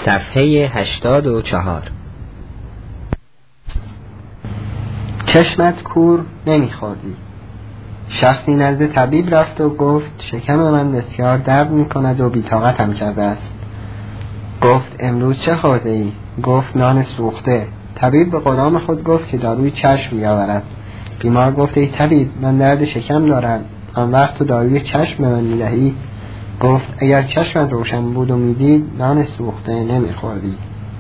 صفحه 84. چشمت کور نمیخوردی. شخصی نزد طبیب رفت و گفت شکم من بسیار درد میکند و بیطاقتم کرده است. گفت امروز چه خورده ای؟ گفت نان سوخته. طبیب به غلام خود گفت که داروی چشم بیاورد. بیمار گفت ای طبیب من درد شکم دارم، آن وقت تو داروی چشم به من میدهی؟ گفت اگر چشمت روشن بود و میدید نان سوخته نمیخوردی.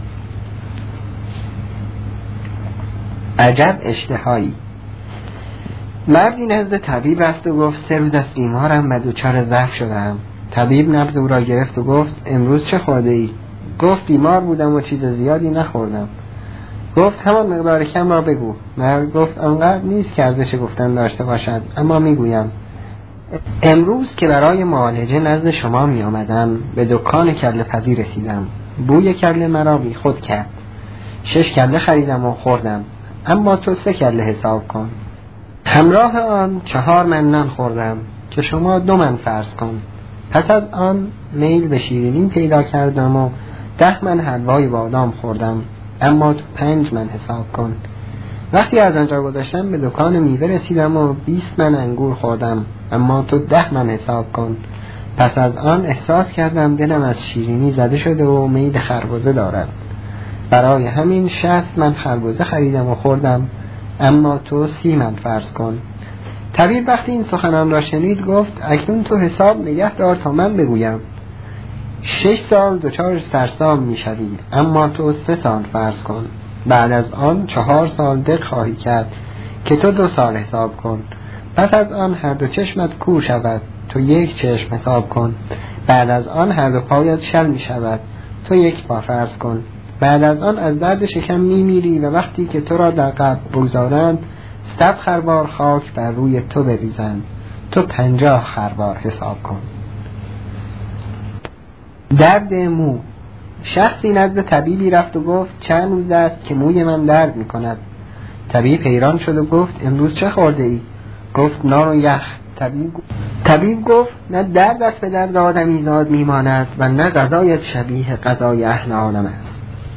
عجب اشتهایی. مردی نزد طبیب رفت و گفت 3 روز از بیمارم و دچار ضعف شدم. طبیب نبض او را گرفت و گفت امروز چه خورده ای؟ گفت بیمار بودم و چیز زیادی نخوردم. گفت همان مقدار کم را بگو. مرد گفت آنقدر نیست که ارزش گفتن داشته باشد، اما میگویم. امروز که برای معالجه نزد شما می آمدم به دکان کله پزی رسیدم. بوی کله مرا بی خود کرد. 6 کله خریدم و خوردم، اما تو 3 کله حساب کن. همراه آن 4 من نان خوردم که شما 2 من فرض کن. پس از آن میل به شیرینی پیدا کردم و 10 من حلوای بادام خوردم، اما تو 5 من حساب کن. وقتی از آنجا گذشتم به دکان میوه رسیدم و 20 من انگور خوردم، اما تو 10 من حساب کن. پس از آن احساس کردم دلم از شیرینی زده شده و میل خربزه دارد. برای همین 60 من خربزه خریدم و خوردم، اما تو 30 من فرض کن. طبیب وقتی این سخنان را شنید گفت اکنون تو حساب نگه دار تا من بگویم. 6 سال دچار سرسام می شوی، اما تو 3 سال فرض کن. بعد از آن 4 سال دق خواهی کرد که تو 2 سال حساب کن. پس از آن هر 2 چشمت کور شود، تو 1 چشم حساب کن. بعد از آن هر 2 پایت شل می شود، تو 1 پا فرض کن. بعد از آن از درد شکم می میری و وقتی که تو را در قبر بگذارند 100 خروار خاک بر روی تو بریزند، تو 50 خروار حساب کن. درد مو. شخصی نزد طبیبی رفت و گفت چند روز است که موی من درد می کند. طبیب حیران شد و گفت امروز چه خورده ای؟ گفت نان و یخ. طبیب گفت نه درد است به درد آدمی زاد می ماند و نه غذایت شبیه غذای اهل عالم است.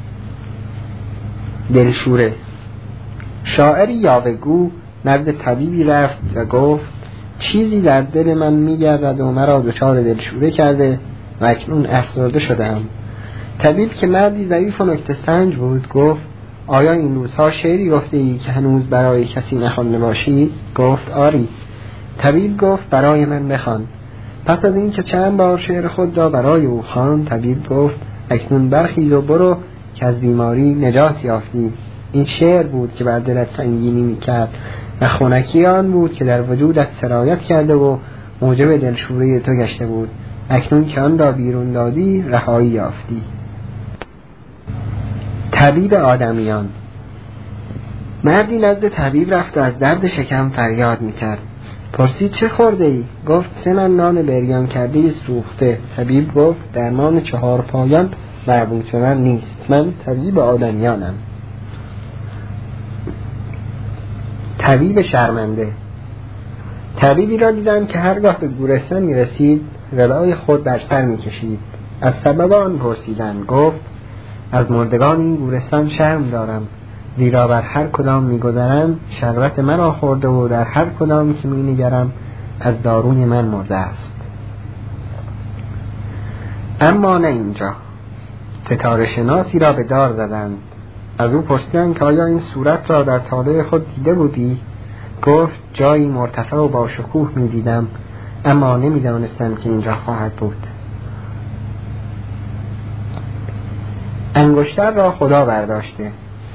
دلشوره. شاعری یاوه‌گو نزد طبیبی رفت و گفت چیزی در دل من می گردد و مرا دچار دلشوره کرده و اکنون افسرده شدم. طبیب که مردی ضعیف و نکته سنج بود گفت آیا این روزها شعری گفته ای که هنوز برای کسی نخوانده باشی؟ گفت آری. طبیب گفت برای من بخوان. پس از این که چند بار شعر خود را برای او خواند، طبیب گفت اکنون برخیز و برو که از بیماری نجات یافتی. این شعر بود که بر دلت سنگینی میکرد و خنکی آن بود که در وجودت سرایت کرده و موجب دلشوره تو گشته بود. اکنون که آن را بیرون دادی رهایی یافتی. طبیب آدمیان. مردی نزد طبیب رفت و از درد شکم فریاد میکرد. پرسید چه خورده ای؟ گفت 3 من نان بریان کرده سوخته. طبیب گفت درمان 4 پایان مربوط به من نیست، من طبیب آدمیانم. طبیب شرمنده. طبیبی را دیدم که هرگاه به گورستان میرسید ردای خود بر سر میکشید. از سبب آن پرسیدند. گفت از مردگان این گورستان شرم دارم، زیرا بر هر کدام میگذرم شربت مرا خورده و در هر کدام که مینگرم از داروی من مرده است. اما نه اینجا. ستاره شناسی را به دار زدند. از او پرسیدند که آیا این صورت را در طالع خود دیده بودی؟ گفت جایی مرتفع و با شکوه می دیدم، اما نمی دانستم که اینجا خواهد بود. انگشتر را خدا برداشته.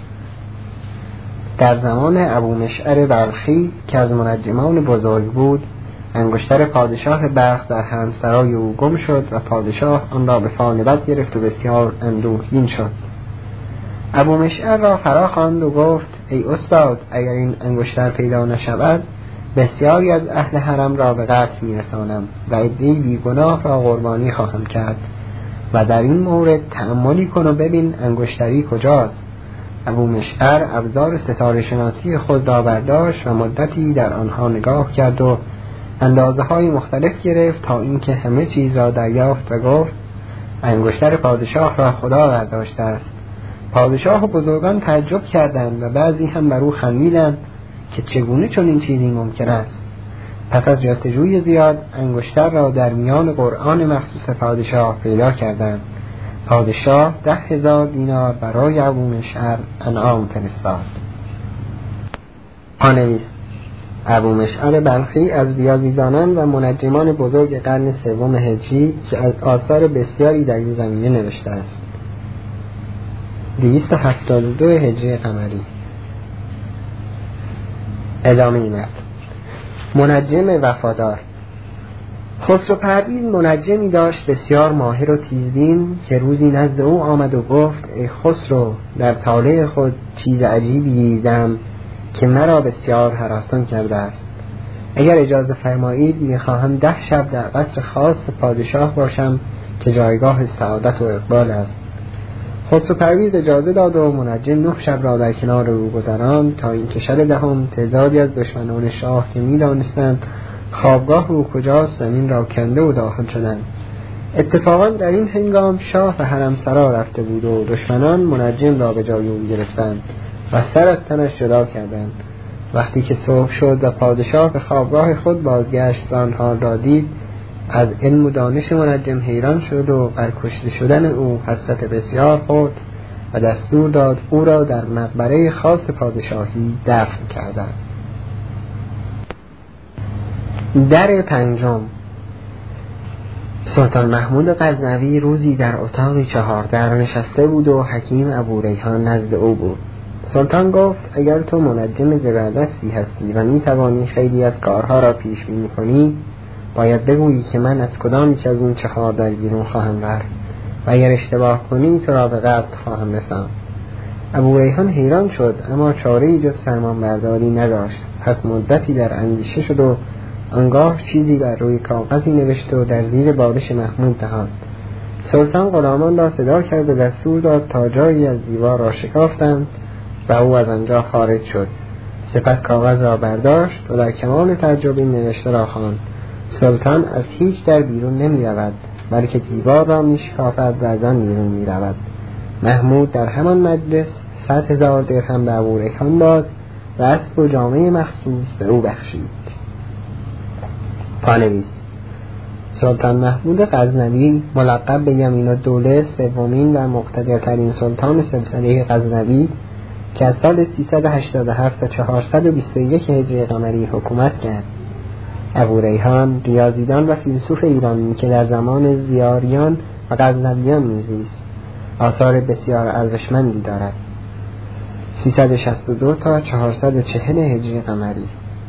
در زمان ابو مشعر بلخی که از منجمان بزرگ بود، انگشتر پادشاه بلخ در حرمسرای او گم شد و پادشاه آن را به فال بد گرفت و بسیار اندوهگین شد. ابو مشعر را فرا خواند و گفت ای استاد، اگر این انگشتر پیدا نشود بسیاری از اهل حرم را به قتل میرسانم و عده‌ای بیگناه را قربانی خواهم کرد و در این مورد تأملی کن و ببین انگشتری کجاست. ابو مشعر ابزار ستاره شناسی خود را برداشت و مدتی در آنها نگاه کرد و اندازه های مختلف گرفت تا اینکه همه چیز را دریافت و گفت انگشتر پادشاه را خدا برداشته است. پادشاه و بزرگان تعجب کردند و بعضی هم بر او خندیدند که چگونه چنین چیزی ممکن است. پس از جستجوی زیاد انگشتر را در میان قرآن مخصوص پادشاه پیدا کردند. پادشاه 10,000 دینار برای ابومشعر انعام فرستاد. پانویس: ابومشعر بلخی از ریاضیدانان و منجمان بزرگ قرن سوم هجری که از آثار بسیاری در این زمینه نوشته است. 272 هجری قمری. ادامه متن. منجم وفادار. خسرو پرویز منجمی داشت بسیار ماهر و تیزبین که روزی نزد او آمد و گفت: ای خسرو، در طالع خود چیز عجیبی دیدم که مرا بسیار هراسان کرده است. اگر اجازه فرمایید میخواهم 10 شب در قصر خاص پادشاه باشم که جایگاه سعادت و اقبال است. خسرو پرویز اجازه داد و منجم 9 شب را در کنار او گذراند تا اینکه شب دهم تعدادی از دشمنان شاه که می‌دانستند خوابگاه او کجاست زمین را کنده و داخل شدند. اتفاقا در این هنگام شاه به حرمسرا رفته بود و دشمنان منجم را به جای او گرفتند و سر از تنش جدا کردند. وقتی که صبح شد و پادشاه به خوابگاه خود بازگشت و آن حال را دید، از علم و دانش منجم حیران شد و بر کشته شدن او حسرت بسیار خورد و دستور داد او را در مقبره خاص پادشاهی دفن کردند. در پنجم. سلطان محمود غزنوی روزی در اتاقی 4 در نشسته بود و حکیم ابوریحان نزد او بود. سلطان گفت: اگر تو منجم زبردستی هستی و میتوانی خیلی از کارها را پیش بینی کنی، باید بگویی که من از کدام یک از این 4 در بیرون خواهم رفت و اگر اشتباه کنی تو را به قتل خواهم رساند. ابوریحان حیران شد اما چاره‌ای جز فرمانبرداری نداشت. پس مدتی در اندیشه شد و آنگاه چیزی بر روی کاغذی نوشت و در زیر بالش محمود نهاد. سلطان غلامان را صدا کرد و دستور داد تا جایی از دیوار را شکافتند و او از آنجا خارج شد. سپس کاغذ را برداشت و در کمال تعجب این نوشته را خواند: سلطان از هیچ در بیرون نمی رود بلکه دیوار را می شکافد و از آن بیرون می رود. محمود در همان مجلس 100,000 درهم به ابوریحان داد و اسب و جامه مخصوص به او بخشید. پانویس: سلطان محمود غزنوی ملقب به یمین الدوله سومین و مقتدرترین سلطان سلسله غزنوی که از سال 387 تا 421 هجری قمری حکومت کرد. ابوریحان ریاضیدان و فیلسوف ایرانی که در زمان زیاریان و غزنویان میزیست. آثار بسیار ارزشمندی دارد. 362 تا 440 هجری قمری.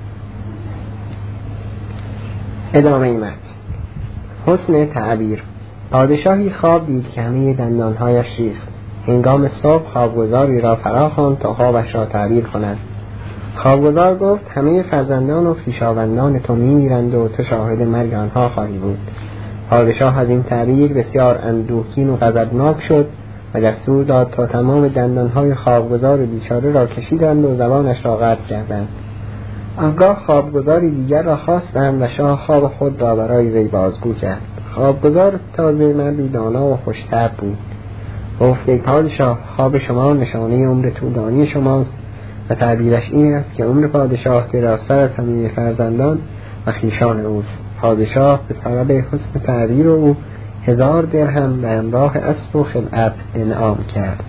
ادامه متن. حسن تعبیر. پادشاهی خواب دید که همه دندانهایش ریخت. هنگام صبح خوابگزاری را فراخواند تا خوابش را تعبیر کند. خوابگزار گفت: همه فرزندان و خویشاوندان تو میمیرند و تو شاهد مرگ آنها خواهی بود. پادشاه از این تعبیر بسیار اندوهگین و غضبناک شد و دستور داد تا تمام دندانهای خوابگزار بیچاره را کشیدند و زبانش را قطع کردند. آنگاه خوابگزاری دیگر را خواستند و شاه خواب خود را برای وی بازگو کرد. خوابگزار تازه مردی دانا و خوش‌طبع بود. گفت: ای پادشاه، خواب شما نشانه عمر طولانی شماست و تعبیرش این است که عمر پادشاه دراستر از همه فرزندان و خویشان اوست. پادشاه به سبب حسن تعبیر او 1000 درهم به همراه اسب و خلعت انعام کرد.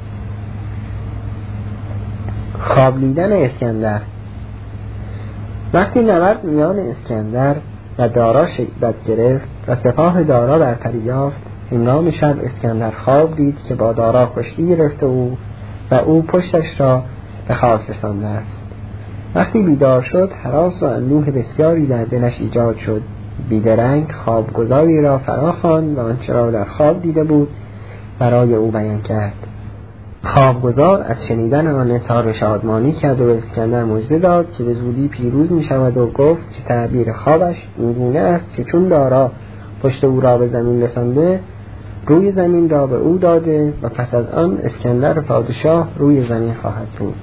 خواب دیدن اسکندر. وقتی نبرد میان اسکندر و دارا شدت گرفت و سپاه دارا برتری یافت، هنگام شب اسکندر خواب دید که با دارا کشتی گرفته و او پشتش را به خاک رسانده است. وقتی بیدار شد هراس و اندوه بسیاری در دلش ایجاد شد. بیدرنگ خوابگزاری را فراخواند و آنچه را در خواب دیده بود برای او بیان کرد. خوابگزار از شنیدن آن اظهار شادمانی کرد و به اسکندر مژده داد که به زودی پیروز می شود و گفت که تعبیر خوابش این گونه است که چون دارا پشت او را به زمین رسانده، روی زمین را به او داده و پس از آن اسکندر پادشاه روی زمین خواهد بود.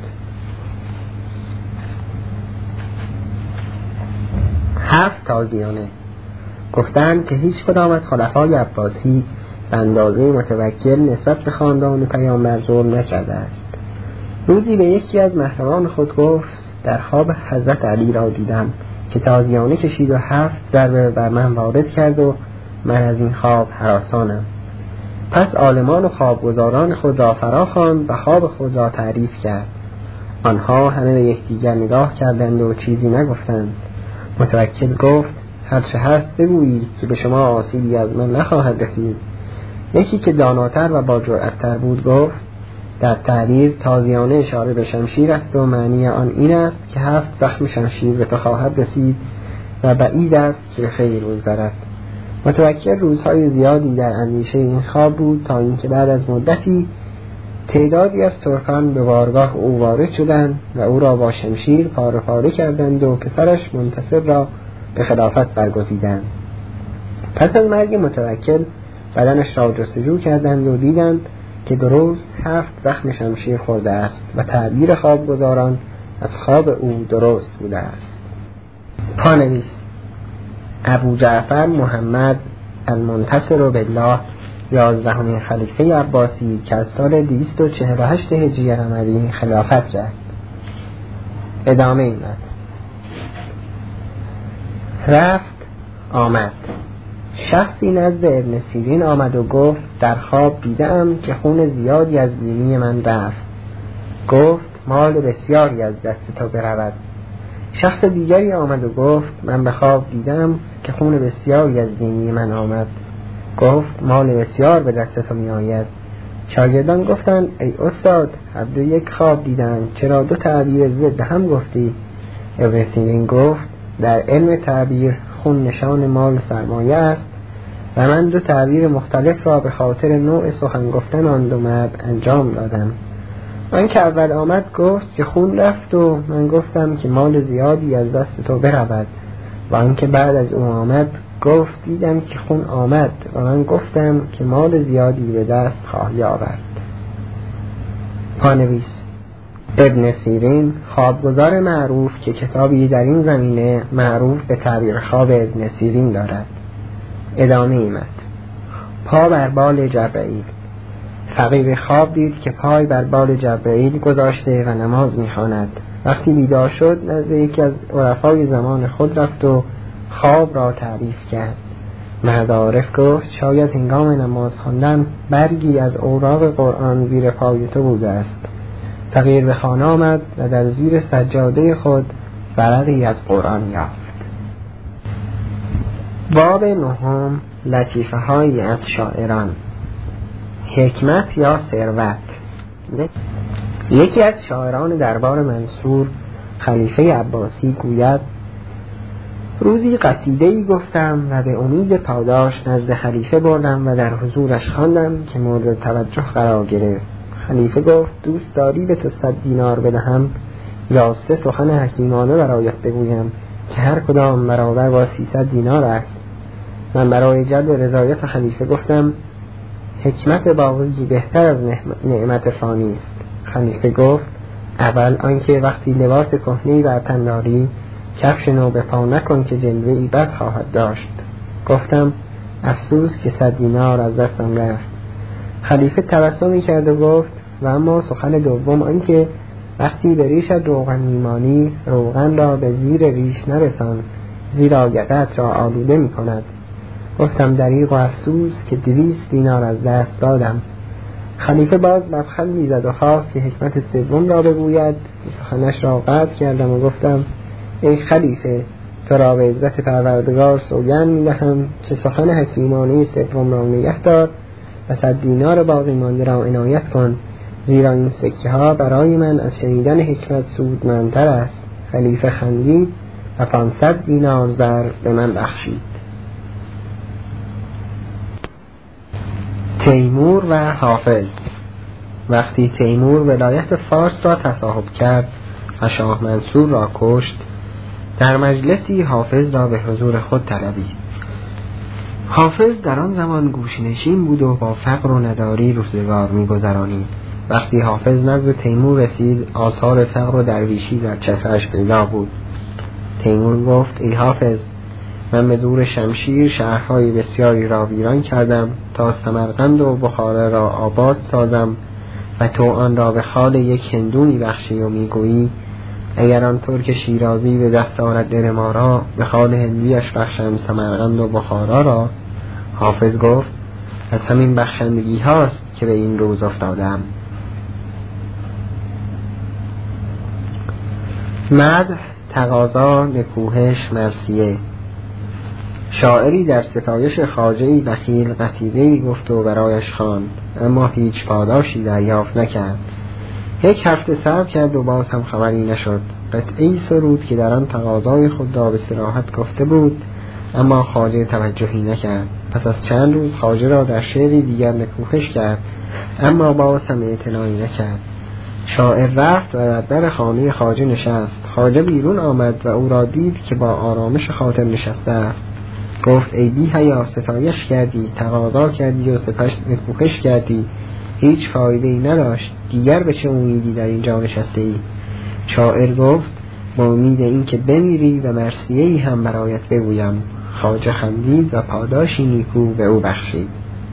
7 تازیانه. گفتند که هیچ کدام از خلفای عباسی به اندازه متوکل نسبت به خاندان پیامبر ظلم نکرده است. روزی به یکی از محرمان خود گفت در خواب حضرت علی را دیدم که تازیانه کشید و 7 ضربه بر من وارد کرد و من از این خواب هراسانم. پس عالمان و خوابگزاران خود را فرا خواند و خواب خود را تعریف کرد. آنها همه به یکدیگر نگاه کردند و چیزی نگفتند. متوکل گفت هرچه هست بگویید که به شما آسیبی از من نخواهد رسید. یکی که داناتر و با جرأت‌تر بود گفت در تعبیر تازیانه اشاره به شمشیر است و معنی آن این است که 7 زخم شمشیر به تو خواهد رسید و بعید است که به خیر بگذرد. متوکل روزهای زیادی در اندیشه این خواب بود تا اینکه بعد از مدتی تعدادی از ترکان به بارگاه او وارد شدند و او را با شمشیر پاره پاره کردند و پسرش منتصر را به خلافت برگزیدند. پس از مرگ متوکل بدنش را جستجو کردند و دیدند که درست 7 زخم شمشیر خورده است و تعبیر خوابگزاران از خواب او درست بوده است. پانویس ابو جعفر محمد المنتصر بالله 11مین خلیفه عباسی که از سال 248 هجری قمری خلافت کرد. ادامه این متن. رفت آمد. شخصی نزد ابن سیرین آمد و گفت در خواب دیدم که خون زیادی از بینی من رفت. گفت مال بسیاری از دست تو برود. شخص دیگری آمد و گفت من به خواب دیدم که خون بسیاری از بینی من آمد. گفت مال بسیار به دست تو می آید. شاگردان گفتند ای استاد هر دو یک خواب دیدند، چرا 2 تعبیر ضد هم گفتی؟ ابن سیرین گفت در علم تعبیر خون نشان مال سرمایه است و من 2 تعبیر مختلف را به خاطر نوع سخن گفتن آن 2 مرد انجام دادم. من که اول آمد گفت که خون رفت و من گفتم که مال زیادی از دست تو برود و آنکه بعد از او آمد گفت دیدم که خون آمد و من گفتم که مال زیادی به دست خواهی آورد. پانویس ابن سیرین خوابگزار معروف که کتابی در این زمینه معروف به تعبیر خواب ابن سیرین دارد. ادامه ایمد. پا بر بال جبرئیل. فقیر خواب دید که پای بر بال جبرئیل گذاشته و نماز می‌خواند. وقتی بیدار شد نزد یکی از عرفای زمان خود رفت و خواب را تعریف کرد. مرد عارف گفت شاید هنگام نماز خواندن برگی از اوراق قرآن زیر پای تو بوده است. فقیر به خانه آمد و در زیر سجاده خود ورقی از قرآن یافت. باب 9 لطیفه هایی از شاعران. حکمت یا ثروت. یکی از شاعران دربار منصور خلیفه عباسی گوید روزی قصیده‌ای گفتم و به امید پاداش نزد خلیفه بردم و در حضورش خواندم که مورد توجه قرار گرفت. خلیفه گفت دوست داری به تو 100 دینار بدهم یا 3 سخن حکیمانه برایت بگویم که هر کدام برابر با 300 دینار است؟ من برای جلب رضایت خلیفه گفتم حکمت باقی بهتر از نعمت فانی است. خلیفه گفت اول آنکه وقتی لباس کهنه‌ای بر تن داری کفش نو به پا نکن که جلوه‌ای بد خواهد داشت. گفتم افسوس که 100 دینار از دستم رفت. خلیفه تبسمی کرد و گفت و اما سخن دوم آنکه وقتی به ریشت روغن میمانی روغن را به زیر ریش نرسان زیرا گدت را آلوده می کند. گفتم دریغ و افسوس که 200 دینار از دست دادم. خلیفه باز لبخندی زد و خواست که حکمت سوم را بگوید. سخنش را قطع کردم و گفتم ای خلیفه تو را به عزت پروردگار سوگند می‌دهم که سخن حکیمانه سوم را نگه دار و 100 دینار باقی مانده را عنایت کن، زیرا این سکه ها برای من از شنیدن حکمت سودمندتر است. خلیفه خندید و 500 دینار زر به من بخشید. تیمور و حافظ. وقتی تیمور ولایت فارس را تصاحب کرد و شاه منصور را کشت، در مجلسی حافظ را به حضور خود طلبید. حافظ در آن زمان گوشه‌نشین بود و با فقر و نداری روزگار می‌گذرانید. وقتی حافظ نزد تیمور رسید آثار فقر و درویشی در چهره‌اش پیدا بود. تیمور گفت ای حافظ من به زور شمشیر شهرهای بسیاری را ویران کردم تا سمرقند و بخارا را آباد سازم و تو آن را به خال یک هندو بخشی و میگویی اگر آن ترک شیرازی به دست آورد دل ما را به خال هندویش بخشم سمرقند و بخارا را. حافظ گفت از همین بخشندگی هاست که به این روز افتادم. مدح، تقاضا، نکوهش، مرثیه. شاعری در ستایش خواجه‌ای بخیل قصیده‌ای گفت و برایش خواند، اما هیچ پاداشی دریافت نکرد. یک هفته صبر کرد و باز هم خبری نشد. قطعه‌ای سرود که در آن تقاضای خود را به صراحت گفته بود، اما خواجه توجهی نکرد. پس از چند روز خواجه را در شعری دیگر نکوهش کرد، اما باز هم اعتنایی نکرد. شاعر رفت و در در خانه خواجه نشست. خواجه بیرون آمد و او را دید که با آرامش خاطر نشسته است. گفت ای بی حیا، ستایش کردی، تقاضا کردی و سپس نکوهش کردی، هیچ فایده‌ای نداشت. دیگر به چه امیدی در اینجا نشسته ای؟ شاعر گفت با امید این که بمیری و مرثیه‌ای هم برایت بگویم. خواجه خندید و پاداشی نیکو به او بخشید.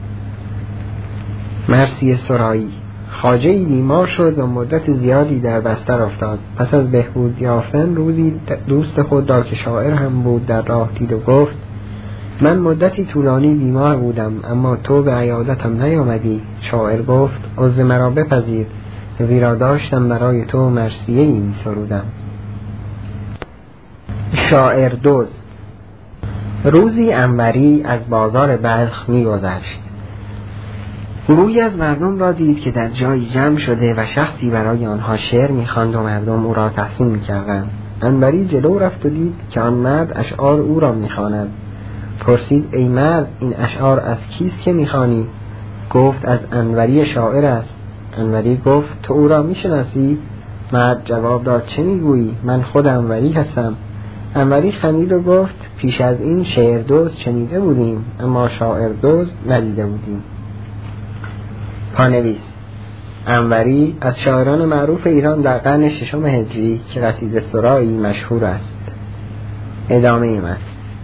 مرثیه سرایی. خواجه‌ای بیمار شد و مدت زیادی در بستر افتاد. پس از بهبود یافتن روزی دوست خود را که شاعر هم بود در راه دید و گفت من مدتی طولانی بیمار بودم، اما تو به عیادتم نیامدی. شاعر گفت عذر مرا بپذیر، زیرا داشتم برای تو مرثیه‌ای می سرودم. شاعر دزد. روزی انوری از بازار بلخ می گذشت. گروهی از مردم را دید که در جایی جمع شده و شخصی برای آنها شعر می خواند و مردم او را تحسین می کردند. انوری جلو رفت و دید که آن مرد اشعار او را می خواند. پرسید ای مرد، این اشعار از کیست که می خوانی؟ گفت از انوری شاعر است. انوری گفت تو او را می شناسی؟ مرد جواب داد چه می گویی؟ من خود انوری هستم. انوری خندید و گفت پیش از این شعر دزد شنیده بودیم، اما شاعر دزد ندیده بودیم. پانویس. انوری از شاعران معروف ایران در قرن ششم هجری که قصیده سرایی مشهور است. ادامه من.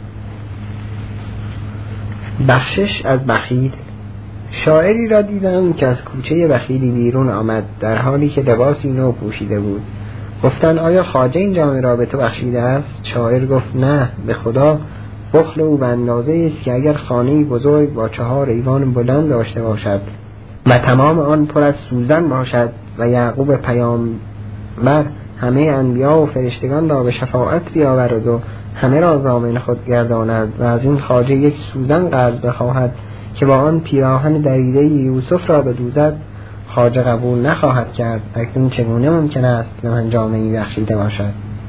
بخشش از بخیل. شاعری را دیدم که از کوچه بخیلی بیرون آمد در حالی که لباسی نو پوشیده بود. گفتن آیا خواجه این جامه را به تو بخشیده است؟ شاعر گفت نه، به خدا بخل او به اندازه است که اگر خانه‌ای بزرگ با 4 ایوان بلند داشته باشد و تمام آن پر از سوزن باشد و یعقوب پیامبر همه انبیا و فرشتگان را به شفاعت بیاورد و همه را ضامن خود گرداند و از این خواجه یک سوزن قرض بخواهد که با آن پیراهن دریده یوسف را بدوزد، خواجه قبول نخواهد کرد. اکنون چگونه ممکن است به من جامه‌ای بخشیده باشد؟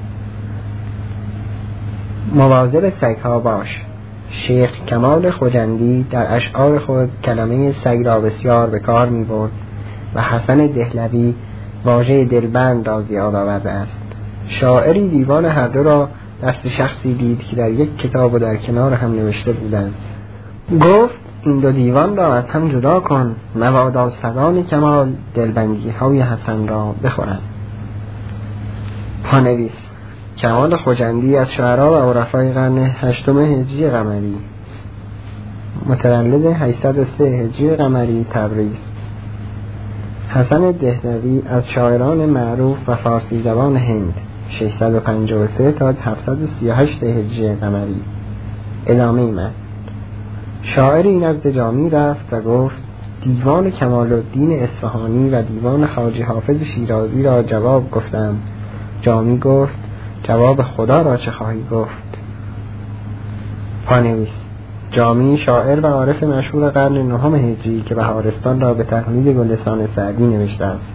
مواظب سگ‌ها باش. شیخ کمال خجندی در اشعار خود کلمه سگ را بسیار به کار می‌برد و حسن دهلوی واژه دلبند را زیاد آورده است. شاعری دیوان هر دو را دست شخصی دید که در یک کتاب و در کنار هم نوشته بودند. گفت این دو دیوان را از هم جدا کن، مبادا سگان کمال دلبندی های حسن را بخورند. پانویس. کمال خجندی از شعرا و عرفای قرن 8 هجری قمری، متولد 803 هجری قمری، تبریز. حسن دهلوی از شاعران معروف و فارسی زبان هند، 653 تا 738 هجری قمری. ادامه من. شاعری نزد جامی رفت و گفت دیوان کمال الدین اصفهانی و دیوان خواجه حافظ شیرازی را جواب گفتم. جامی گفت جواب خدا را چه خواهی گفت؟ پانویس. جامی شاعر و عارف مشهور قرن 9 هجری که بهارستان را به تقلید گلستان سعدی نوشته است.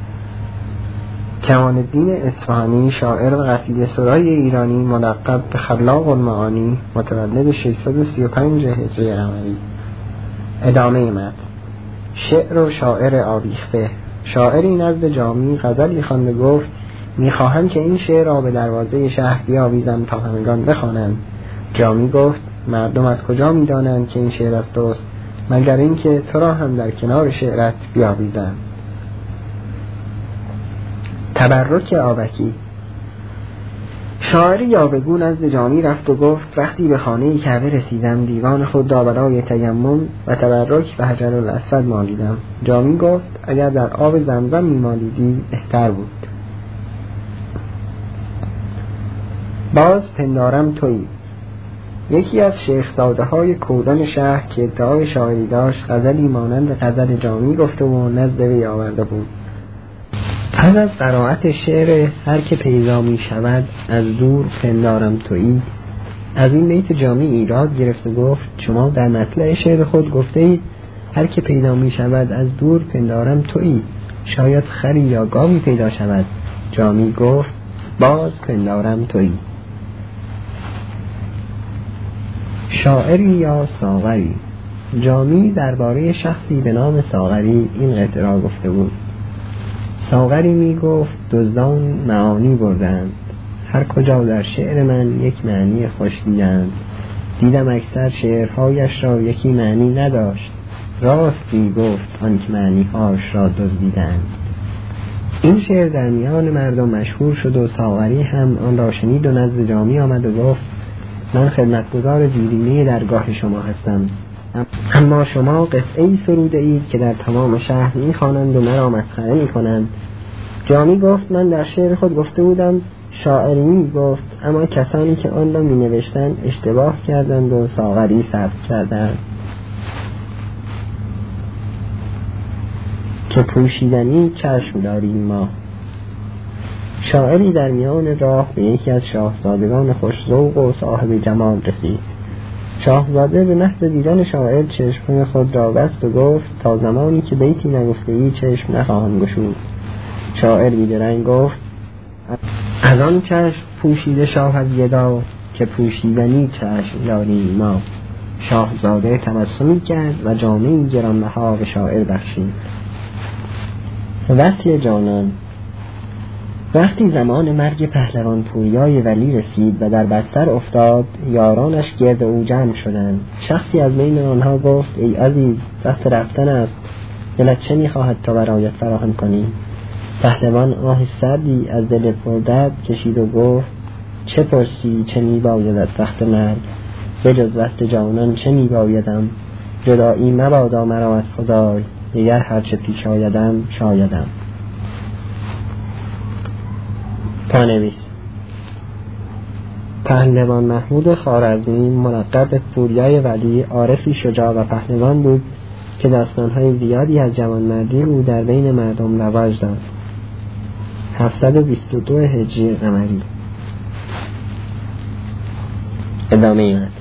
کمال الدین اصفهانی شاعر و قصیده سرای ایرانی ملقب به خلاق المعانی، متولد 635 هجری قمری. ادامه متن. شعر و شاعر آویخته. شاعری نزد جامی غزلی خواند و گفت میخواهم که این شعر را به دروازه شهر بیاویزم تا همگان بخوانند. جامی گفت مردم از کجا میدانند که این شعر از توست، مگر اینکه تو را هم در کنار شعرت بیاویزند. تبرک آبکی. شاعری یاوه‌گو نزد جامی رفت و گفت وقتی به خانه کعبه رسیدم دیوان خود را برای تیمم و تبرک به حجر الاسود مالیدم. جامی گفت اگر در آب زمزم می‌مالیدی بهتر بود. باز پندارم تویی. یکی از شیخزاده‌های کودان شهر که ادعای شاعری داشت غزلی مانند غزل جامی گفته و نزد وی آورده بود. پس از قرائت شعر هر که پیدا می شود از دور پندارم تویی، از این بیت جامی ایراد گرفت و گفت شما در مطلع شعر خود گفته اید هر که پیدا می شود از دور پندارم تویی، شاید خری یا گاوی پیدا شود. جامی گفت باز پندارم تویی. شاعری یا ساغری. جامی درباره شخصی به نام ساغری این قطعه را گفته بود. ساغری می گفت دزدان معانی بردند، هر کجا در شعر من یک معنی خوش دیدم اکثر شعرهایش را یکی معنی نداشت، راستی گفت آنکه معنیهاش را دزدیدند. این شعر در میان مردم مشهور شد و ساغری هم آن را شنید و نزد جامی آمد و گفت من خدمتگزار دیرینه درگاه شما هستم، اما شما قطعه‌ای سروده اید که در تمام شهر می‌خوانند و مرا مسخره می‌کنند. جامی گفت من در شعر خود گفته بودم شاعری می‌گفت، اما کسانی که آن را می‌نوشتند اشتباه کردند و ساغری ثبت کردند که پوشیدنی چشم داریم ما. شاعری در میان راه به یکی از شاهزادگان خوش‌ذوق و صاحب جمال رسید. شاهزاده به محض دیدن شاعر چشم خود را بست و گفت تا زمانی که بیتی نگفته ای چشم نخواهم گشود. شاعر بیدرنگ گفت از آن چشم پوشیده شاه از یدا که پوشیدنی چشم داریم ما. شاهزاده تبسمی کرد و جامه‌ای گرانبها به شاعر بخشید. وصل جانان. وقتی زمان مرگ پهلوان پوریای ولی رسید و در بستر افتاد، یارانش گرد او جمع شدند. شخصی از بین آنها گفت ای عزیز وقت رفتن است، دلت چه می‌خواهد تا برایت فراهم کنی؟ پهلوان آه سردی از دل پردرد کشید و گفت چه پرسی چه می‌بایدت وقت مرگ، بجز وصل جانان چه می‌بایدم، جدایی مبادا مرا از خدای، دیگر هرچه پیش آیدم شایدم. پانویس. پهلوان محمود خوارزمی ملقب به پوریای ولی عارفی شجاع و پهلوان بود که داستان‌های زیادی از جوانمردی او در بین مردم رواج داشت. 722 هجری قمری. ادامه متن.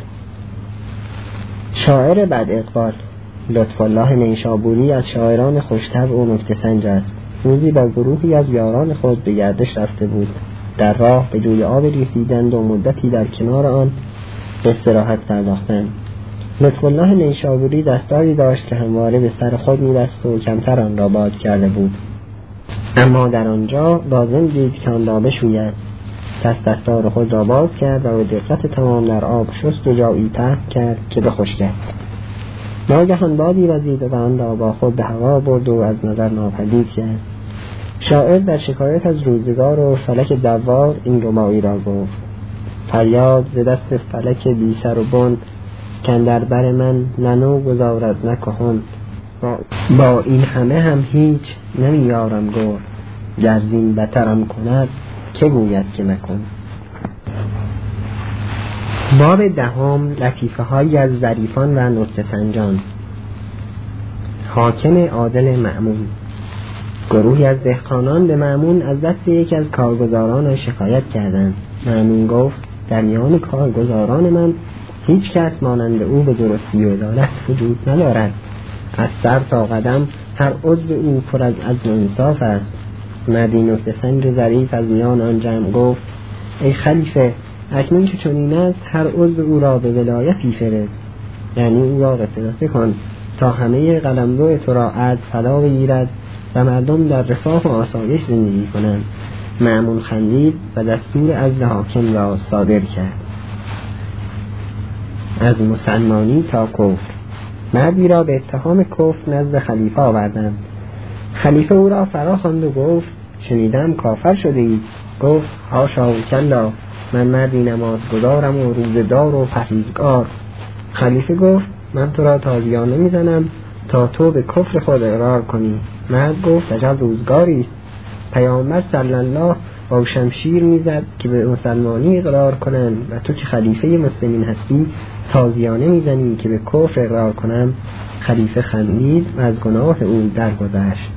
شاعر بد اقبال. لطف الله نیشابوری از شاعران خوش‌طبع و نکته‌سنج است. روزی با گروهی از یاران خود به گردش رفته بود. در راه به جوی آب رسیدند و مدتی در کنار آن به استراحت پرداختند. لطف الله نیشابوری دستاری داشت که همواره به سر خود می‌بست و کمتر آن را باز کرده بود، اما در آنجا لازم دید که آن را بشوید. پس دستار خود را باز کرد و به دقت تمام در آب شست و جایی پهن کرد که بخشکد. ناگهان بادی وزید و آن را با خود به هوا برد و از نظر ناپدید کرد. شاعر در شکایت از روزگار و فلک دوار این رباعی را گفت: فریاد ز دست فلک بی سر و بن، کاندر بر من ننو گذارد نکهن. با این همه هم هیچ نمیارم گفت، گر زین بترم کند که گوید که مکن. باب دهم. لطیفه هایی از ظریفان و نکته سنجان. حاکم عادل مأمون. گروهی از دهقانان به مأمون از دست یک از کارگزاران شکایت کردند. مأمون گفت: در میان کارگزاران من هیچ کس مانند او به درستی و عدالت وجود ندارد. از سر تا قدم هر عضو او پر از عدل و انصاف است. مردی نکته سنج ظریف از میان آن جمع گفت: ای خلیفه، اکنون که چنین است هر عضو او را به ولایتی فرست، یعنی او را قسمت کن تا همه قلمرو تو را عدل فدا بگیرد و مردم در رفاه و آسایش زندگی کنند. مأمون خندید و دستور عزل حاکم را صادر کرد. از مسلمانی تا کفر. مردی را به اتهام کفر نزد خلیفه آوردند. خلیفه او را فرا خواند و گفت: شنیدم کافر شده اید. گفت: حاشا و کلا، من مردی نمازگزارم و روزدار و پرهیزگار. خلیفه گفت من تو را تازیانه میزنم تا تو به کفر خود اقرار کنی. مرد گفت عجب روزگاری است. پیامبر صلی الله با شمشیر میزد که به مسلمانی اقرار کنند و تو که خلیفه مسلمین هستی تازیانه میزنی که به کفر اقرار کنم. خلیفه خندید و از گناه او درگذشت.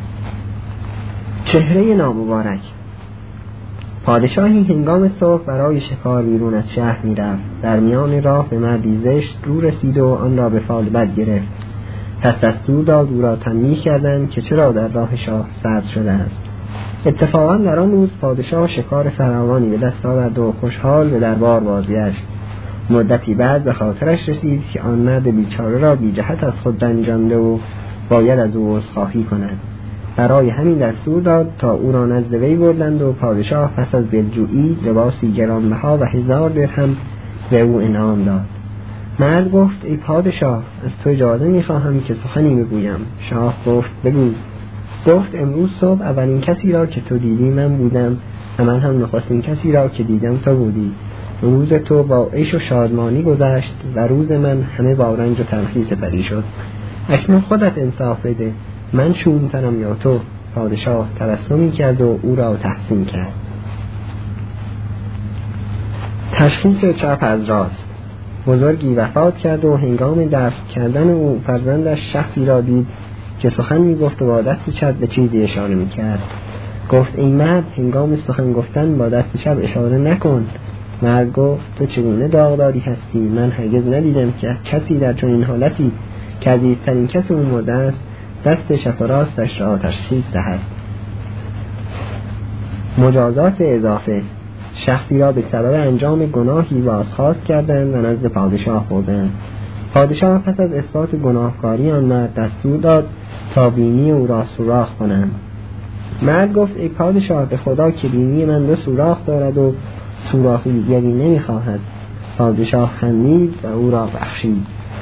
چهره نامبارک. پادشاهی هنگام صبح برای شکار بیرون از شهر میرفت. در میان راه به مردی زشت رو رسید و آن را به فال بد گرفت. پس دستور داد او را تنبیه کردند که چرا در راه شاه سرد شده است. اتفاقا در آن روز پادشاه شکار فراوانی به دست آورد و خوشحال به دربار بازگشت. مدتی بعد به خاطرش رسید که آن مرد بیچاره را بی جهت از خود رنجانده و باید از او عذرخواهی کند. برای همین دستور داد تا او را نزد وی بردند و پادشاه پس از دلجویی لباسی گرانبها و 1000 درهم به او انعام داد. مرد گفت ای پادشاه از تو اجازه می‌خواهم که سخنی بگویم. شاه گفت بگو. گفت امروز صبح اولین کسی را که تو دیدی من بودم و من هم نخستین کسی را که دیدم تو بودی. روز تو با عیش و شادمانی گذشت و روز من همه با رنج و تلخی سپری شد. اکنون خودت انصاف بده، من شوم‌ترم یا تو؟ پادشاه تبسمی کرد و او را تحسین کرد. تشخیص چپ از راست. بزرگی وفات کرد و هنگام دفن کردن او فرزندش شخصی را دید که سخن می‌گفت و با دست چپ به چیزی اشاره می‌کرد. گفت این مرد هنگام سخن گفتن با دست چپ اشاره نکن. مرد گفت تو چگونه داغداری هستی؟ من هرگز ندیدم که کسی در چنین حالتی که عزیزترین کس او مرده است دست چپ و راستش را تشخیص دهد. مجازات اضافه. شخصی را به سبب انجام گناهی بازخواست کردند و نزد پادشاه بردند. پادشاه پس از اثبات گناهکاری آن مرد دستور داد تا بینی او را سوراخ کنند. مرد گفت ای پادشاه به خدا که بینی من 2 سوراخ دارد و سوراخی دیگری نمیخواهد. پادشاه خندید و او را بخشید.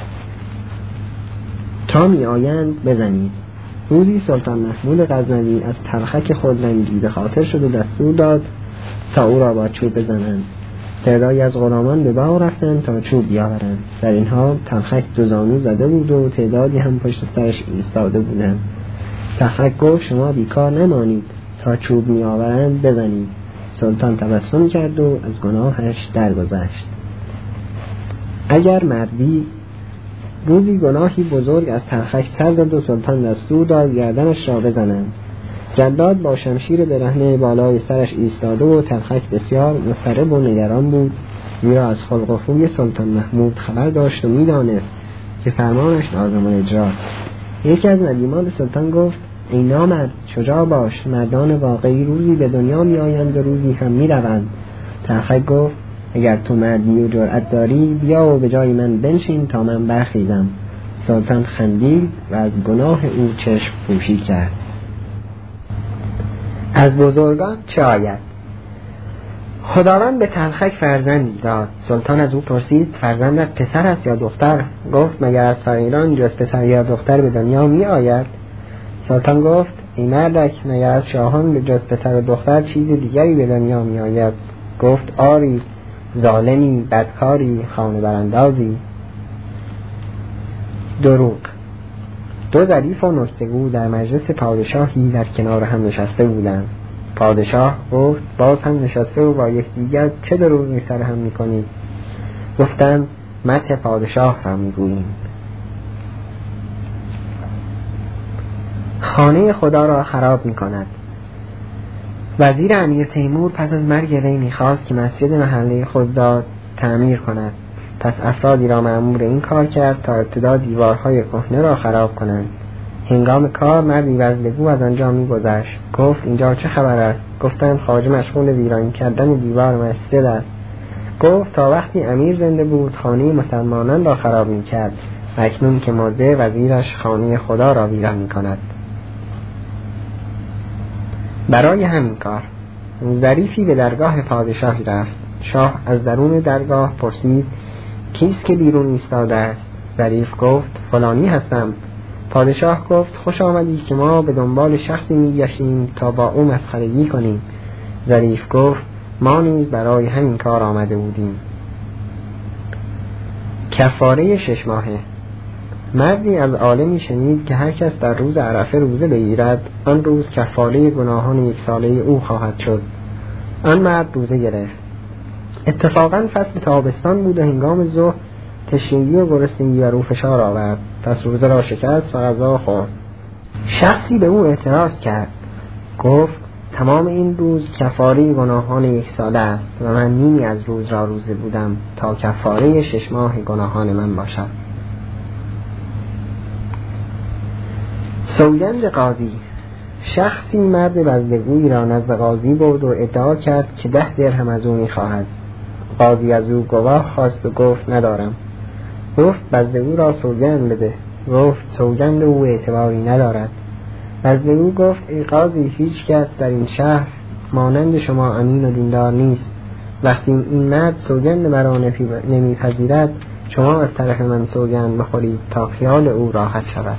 تا می آیند بزنید. روزی سلطان محمود غزنوی از تلخک خود رنجیده خاطر شد و دستور داد تا او را با چوب بزنند. تعدادی از غلامان به باغ رفتند تا چوب بیاورند. در این حال تلخک 2 زانو زده بود و تعدادی هم پشت سرش ایستاده بودند. تلخک گفت شما بیکار نمانید، تا چوب می آورند بزنید. سلطان تبسم کرد و از گناهش درگذشت. اگر مردی. روزی گناهی بزرگ از تلخک سر داد و سلطان دستور داد گردنش را بزنند. جلاد با شمشیر برهنه بالای سرش ایستاده و تلخک بسیار مضطرب و نگران بود، زیرا از خلق و خوی سلطان محمود خبر داشت و می‌دانست که فرمانش لازم الاجراست. یکی از ندیمان سلطان گفت ای نامرد شجاع باش، مردان واقعی روزی به دنیا می‌آیند و روزی هم می‌روند. تلخک گفت اگر تو مردی و جرأت داری بیا و به جای من بنشین تا من برخیزم. سلطان خندید و از گناه او چشم پوشی کرد. از بزرگان چه آید؟ خداوند به تلخک فرزندی داد. سلطان از او پرسید فرزندت پسر است یا دختر؟ گفت مگر از فقیران جز پسر یا دختر به دنیا می آید؟ سلطان گفت ای مردک مگر از شاهان به جز پسر و دختر چیز دیگری به دنیا می آید؟ گفت آری، ظالمی، بدکاری، خانه براندازی. دروغ. 2 ظریف و نکته‌گو در مجلس پادشاهی در کنار هم نشسته بودند. پادشاه گفت باز هم نشسته و با یکدیگر چه دروغی سر هم می‌کنید؟ گفتند مدح پادشاه را می‌گوییم. خانه خدا را خراب می‌کند. وزیر امیر تیمور پس از مرگ وی می‌خواست که مسجد محله خود را تعمیر کند. پس افرادی را مأمور این کار کرد تا ابتدا دیوارهای کهنه را خراب کنند. هنگام کار مردی وزلگو از آنجا می‌گذشت. گفت اینجا چه خبر است؟ گفتند خواجه مشغول ویران کردن دیوار مسجد است. گفت تا وقتی امیر زنده بود خانه مسلمانان را خراب می‌کرد و اکنون که مرده وزیرش خانه خدا را ویران می‌کند. برای همین کار ظریفی به درگاه پادشاهی رفت. شاه از درون درگاه پرسید کیست که بیرون ایستاده است؟ ظریف گفت فلانی هستم. پادشاه گفت خوش آمدی که ما به دنبال شخصی می‌گشتیم تا با او مسخرگی کنیم. ظریف گفت ما نیز برای همین کار آمده بودیم. کفاره 6 ماهه. مردی از عالمی شنید که هر کس در روز عرفه روزه بگیرد آن روز کفاره گناهان 1 ساله او خواهد شد. آن مرد روزه گرفت. اتفاقا فصل تابستان بود و هنگام ظهر تشنگی و گرسنگی و رو فشار آورد، پس روزه را شکست و غذا خورد. شخصی به او اعتراض کرد، گفت تمام این روز کفاره گناهان 1 ساله است و من نیمی از روز را روزه بودم تا کفاره 6 ماه گناهان من باشد. سوگند قاضی. شخصی مرد بزدگویی را نزد قاضی برد و ادعا کرد که 10 درهم از او می‌خواهد. قاضی از او گواه خواست و گفت ندارم. گفت بزدگو را سوگند بده. گفت سوگند او اعتباری ندارد. بزدگو گفت ای قاضی، هیچ کس در این شهر مانند شما امین و دیندار نیست. وقتی این مرد سوگند مرا نمیپذیرد، شما از طرف من سوگند بخورید تا خیال او راحت شود.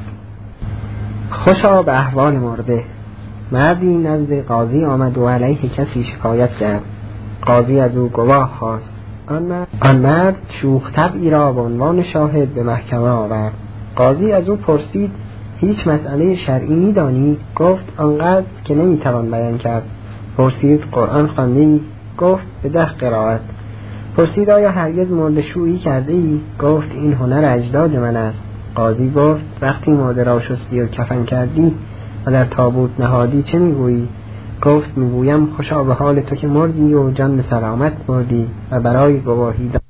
خوشا به احوال مرده. مردی نزد قاضی آمد و علیه کسی شکایت کرد. قاضی از او گواه خواست. آن مرد شوخ طبعی را به عنوان شاهد به محکمه آورد. قاضی از او پرسید هیچ مسئله شرعی می‌دانی؟ گفت آنقدر که نمی‌توان بیان کرد. پرسید قرآن خوانده‌ای؟ گفت به 10 قرائت. پرسید آیا هرگز مرده شویی کرده ای؟ گفت این هنر اجداد من است. قاضی گفت وقتی مرده را شستی و کفن کردی و در تابوت نهادی چه میگویی؟ گفت میگویم خوشا به حال تو که مردی و جان به سلامت بردی و برای گواهی